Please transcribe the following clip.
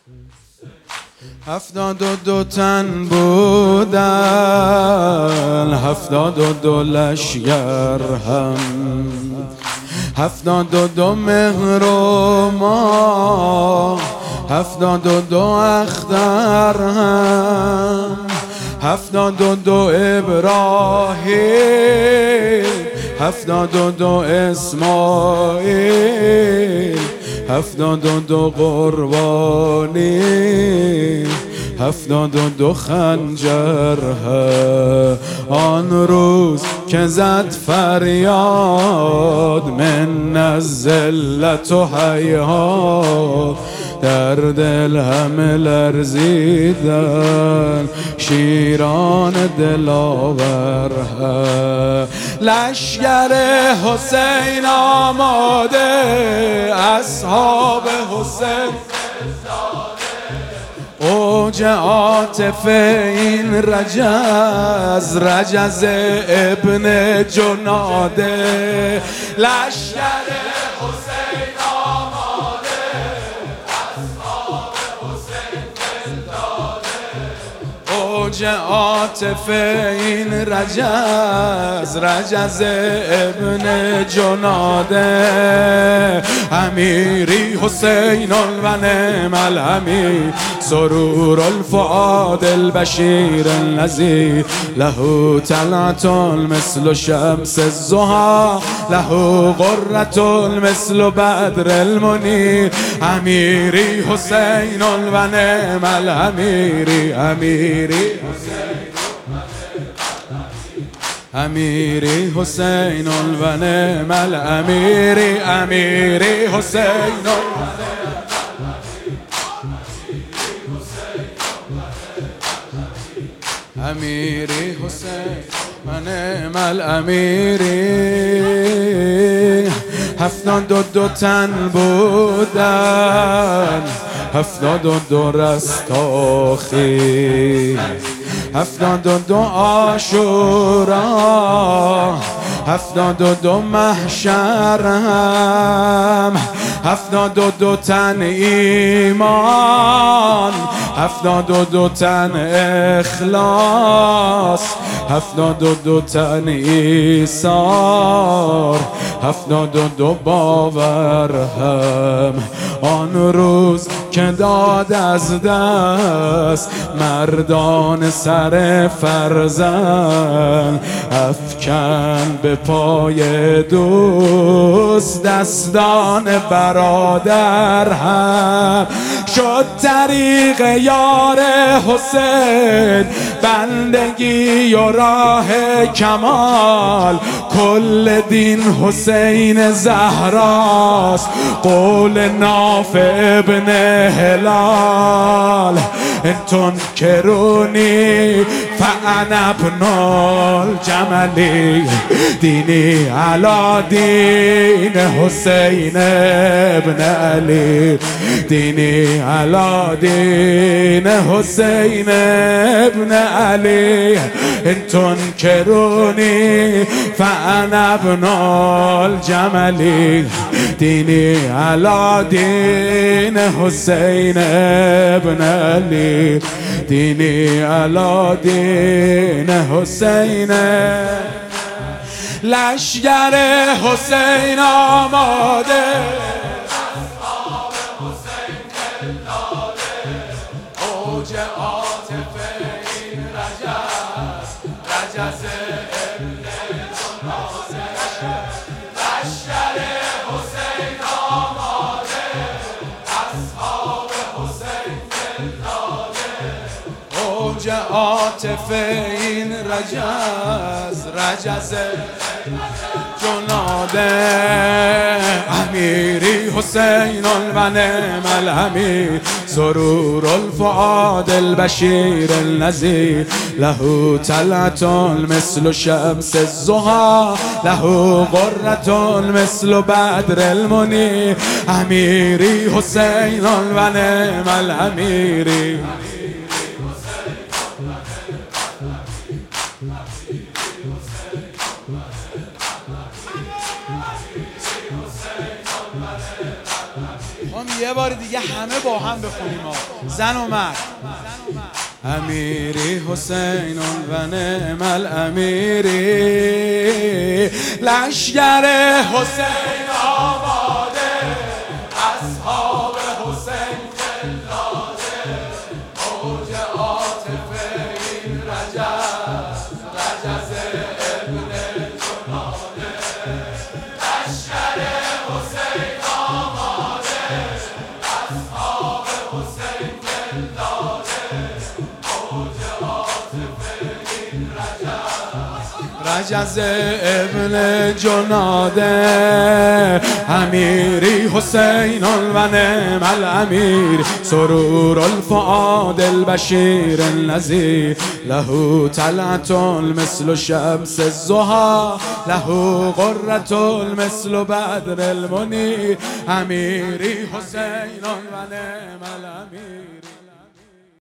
72 تن بودن، 72 لشگر هم، 72 مهر و ما، 72 اختر هم، 72 ابراهیم، 72 اسماعیل، 72 قربانی، 72 خنجر. آن روز که زد فریاد من الذلت و هیهات، در دل همه لرزیدن شیران دلاور. لشگر حسین آماده، اصحاب حسین اوج عاطفه این رجز ابن جناده. لشگر حسین آماده، اصحاب حسین دلداده. اوج عاطفه این رجز ابن جناده. امیری حسین و نعم الامیر، سرور الفؤاد البشیر الذی له طلعت مثل شمس الضحی، له غرة مثل بدر المنیر. امیری حسین و نعم الامیری، امیری حسین و نعم الامیری، امیری حسین امیری حسین و نعم الامیری. 72 تن بودن، 72 رستاخی، 72 عاشورا، 72 محشر هم، 72 تن ایمان، 72 تن اخلاص، 72 تن ایثار، 72 باور هم. آن روز که داد از دست مردان سر فرزند، افکن به پای دوست دستان برادر هم. شد طریق یار حسین بندگی و راه کمال، کل دین حسین زهراست قول نافع ابن هلال. انتون کرونی فانا ابن الجملی، دینی علا دین حسین ابن علی، دینی علا دین حسین ابن علی. انتون کرونی فانا ابن الجملی، دینی علا دین حسین ابن علی، دینی علا دین حسین. لشگر حسین آماده، اصحاب حسین دلداده. اوج عاطفه این رجز ابن جناده. لشگر حسین آماده، اصحاب حسین دلداده. اوج عاطفه این رجز جناده. امیری حسین و نعم الامیر، سرور الفؤاد البشیر الذی له طلعت مثل شمس الضحی، له غرة مثل بدر المنیر. امیری حسین و نعم الامیری. یه بار دیگه همه با هم بخونیم زن و مرد. امیری حسین و نعم الامیری، لشگر حسین آماده، اصحاب حسین جلاده، اوج عاطفه این رجز ابن جناده. لشگر حسین آماده، اصحاب حسین جلاده، اوج عاطفه این رجز ابن جناده. امیری حسین و نعم الامیر، سرور الفؤاد البشیر النذیر، له طلعت مثل شمس الضحی، له غرة مثل بدر المنیر. امیری حسین و نعم الامیر.